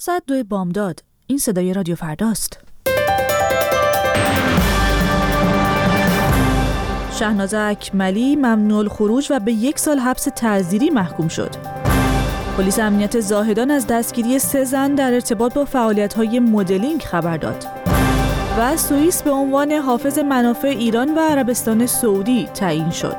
ساعت 2 بامداد. این صدای رادیو فرداست. شهناز اکملی ممنوع الخروج و به 1 سال حبس تعزیری محکوم شد. پلیس امنیت زاهدان از دستگیری 3 زن در ارتباط با فعالیت‌های مدلینگ خبر داد. و سوئیس به عنوان حافظ منافع ایران و عربستان سعودی تعیین شد.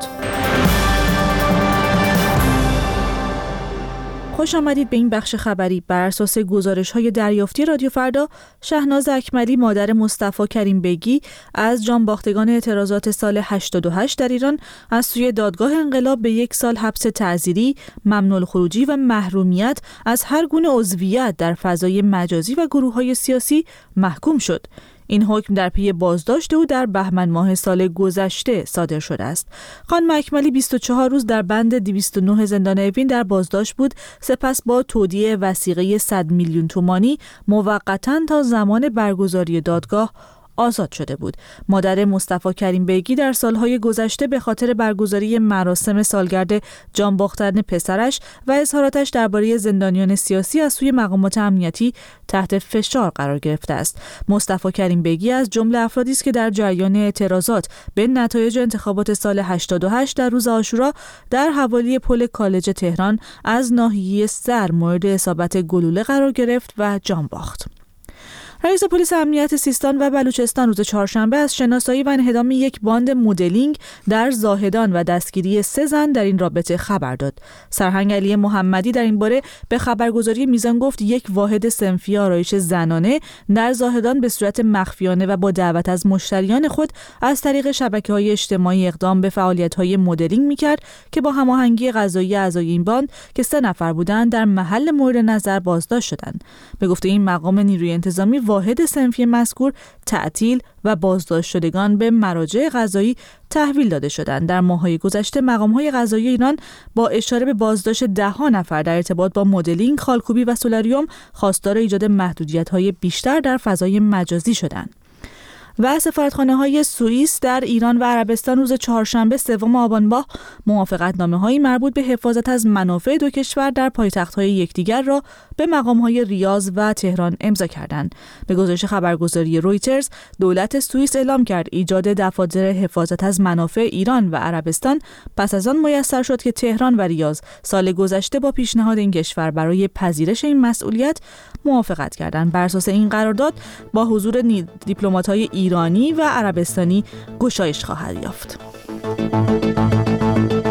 خوش آمدید به این بخش خبری. بر اساس گزارش‌های دریافتی رادیو فردا، شهناز اکملی مادر مصطفی کریم بیگی از جانباختگان اعتراضات سال 88 در ایران از سوی دادگاه انقلاب به 1 سال حبس تعزیری، ممنوع الخروجی و محرومیت از هر گونه عضویت در فضای مجازی و گروه‌های سیاسی محکوم شد. این حکم در پی بازداشت او در بهمن ماه سال گذشته صادر شده است. خانم اکملی 24 روز در بند 209 زندان اوین در بازداشت بود، سپس با تودیع وثیقه 100 میلیون تومانی موقتاً تا زمان برگزاری دادگاه آزاد شده بود. مادر مصطفی کریم بیگی در سالهای گذشته به خاطر برگزاری مراسم سالگرد جانباختن پسرش و اظهاراتش درباره زندانیان سیاسی از سوی مقامات امنیتی تحت فشار قرار گرفته است. مصطفی کریم بیگی از جمله افرادی است که در جریان اعتراضات به نتایج انتخابات سال 88 در روز عاشورا در حوالی پل کالج تهران از ناحیه سر مورد اصابت گلوله قرار گرفت و جان باخت. رئیس پلیس امنیت سیستان و بلوچستان روز چهارشنبه از شناسایی و انهدام 1 باند مدلینگ در زاهدان و دستگیری 3 زن در این رابطه خبر داد. سرهنگ علی محمدی در این باره به خبرگزاری میزان گفت 1 واحد صنفی آرایش زنانه در زاهدان به صورت مخفیانه و با دعوت از مشتریان خود از طریق شبکه‌های اجتماعی اقدام به فعالیت‌های مدلینگ می‌کرد که با هماهنگی قضایی اعضای این باند که 3 نفر بودند در محل مورد نظر بازداشت شدند. به گفته این مقام نیروی انتظامی، واحد صنفی مذکور تعطیل و بازداشت شدگان به مراجع قضایی تحویل داده شدند. در ماه‌های گذشته مقام‌های قضایی ایران با اشاره به بازداشت 10 نفر در ارتباط با مدلینگ، خالکوبی و سولاریوم خواستار ایجاد محدودیت‌های بیشتر در فضای مجازی شدند. و سفارتخانه‌های سوئیس در ایران و عربستان روز چهارشنبه 3 آبان ماه موافقتنامه‌هایی مربوط به حفاظت از منافع 2 کشور در پایتخت‌های یکدیگر را به مقام‌های ریاض و تهران امضا کردند. به گزارش خبرگزاری رویترز، دولت سوئیس اعلام کرد ایجاد دفاتر حفاظت از منافع ایران و عربستان پس از آن میسر شد که تهران و ریاض سال گذشته با پیشنهاد این کشور برای پذیرش این مسئولیت موافقت کردند. بر اساس این قرارداد با حضور دیپلمات‌های ایرانی و عربستانی گشایش خواهد یافت.